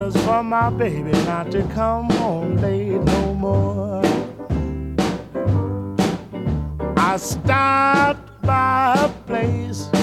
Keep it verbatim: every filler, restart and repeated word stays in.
For my baby not to come home late no more. I stopped by a place